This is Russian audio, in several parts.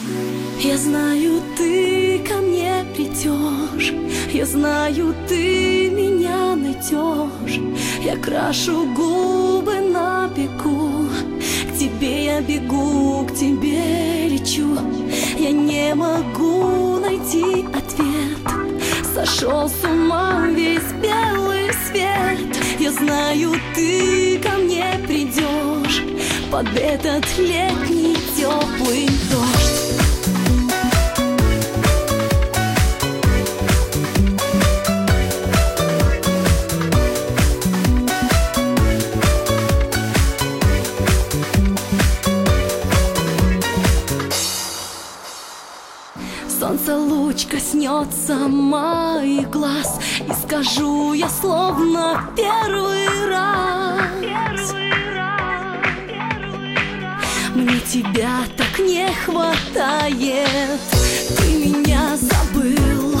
Я знаю, ты ко мне придешь, я знаю, ты меня найдешь. Я крашу губы на бегу, к тебе я бегу, к тебе лечу. Я не могу найти ответ, сошел с ума весь белый свет. Я знаю, ты ко мне придешь под этот летний теплый дождь. Солнце луч коснется моих глаз, и скажу я словно первый раз. Мне тебя так не хватает, ты меня забыл.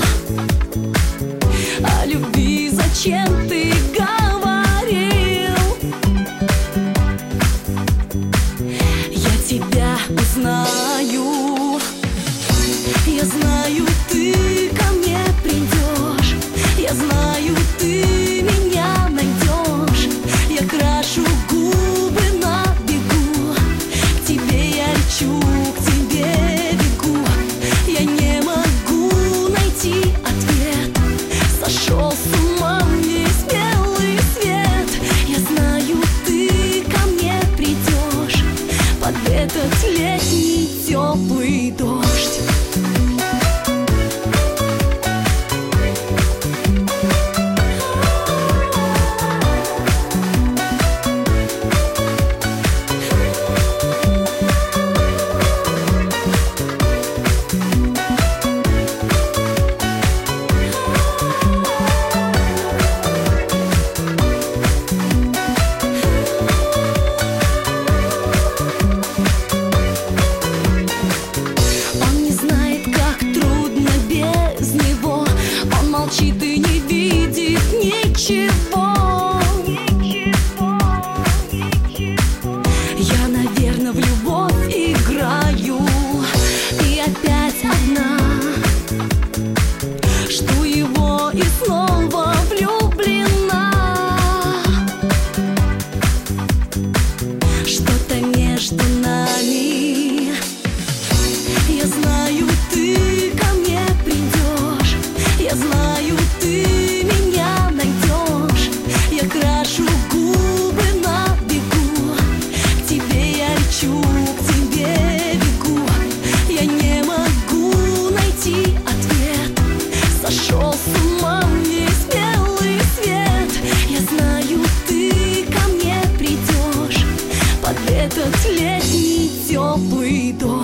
О любви зачем ты говорил? Я тебя узнаю. Я знаю, ты ко мне придешь, я знаю, ты меня найдешь. Я крашу губы на бегу, к тебе я лечу, к тебе бегу. Я не могу найти ответ, сошел с ума весь белый свет. Я знаю, ты ко мне придешь под этот летний теплый дождь. Молчит и не видит ничего. Я, наверное, в любовь играю, и опять одна. Жду его и снова влюблена. Что-то между нами. Я знаю, ты ко мне придешь, я знаю, ты меня найдешь. Я крашу губы на бегу, к тебе я лечу, к тебе бегу. Я не могу найти ответ, сошел с ума весь белый свет. Я знаю, ты ко мне придешь под этот летний теплый дождь.